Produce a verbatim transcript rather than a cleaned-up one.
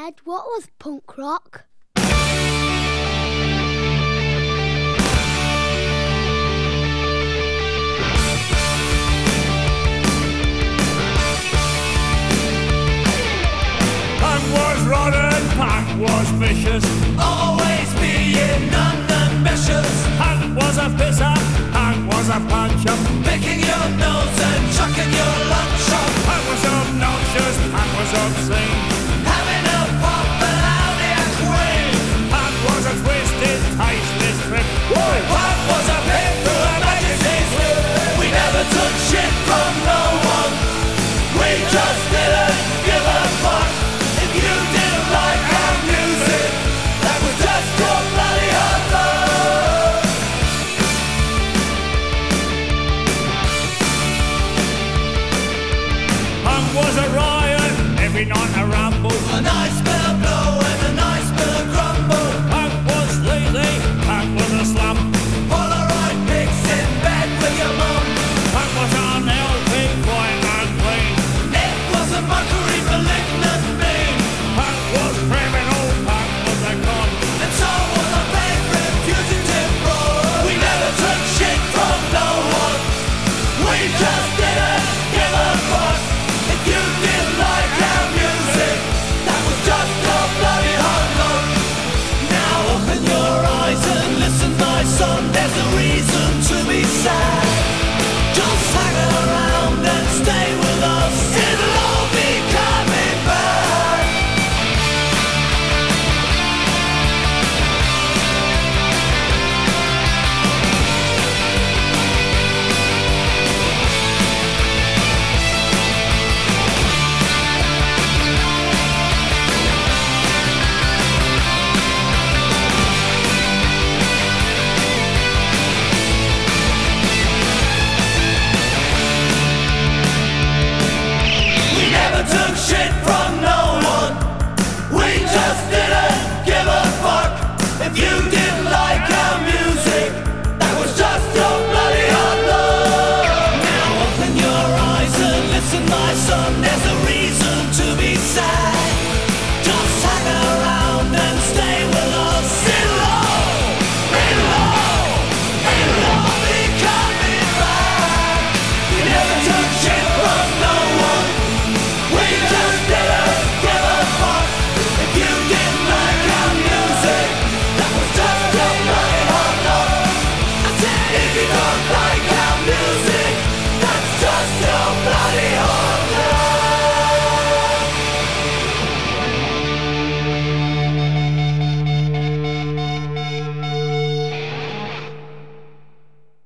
Dad, what was punk rock? Punk was rotten, punk was vicious, always being unambitious. Punk was a pisser, punk was a puncher, picking your nose and chucking your lunch up. Punk was obnoxious, punk was obscene, having a pop and out a queen. Punk was a twisted, tasteless trip. Punk was a pit through a majesty's whip. We never took shit from no one. We just didn't give a fuck. If you didn't like our music, that was just your bloody hard luck. Punk was a riot, every night a rumble, a nice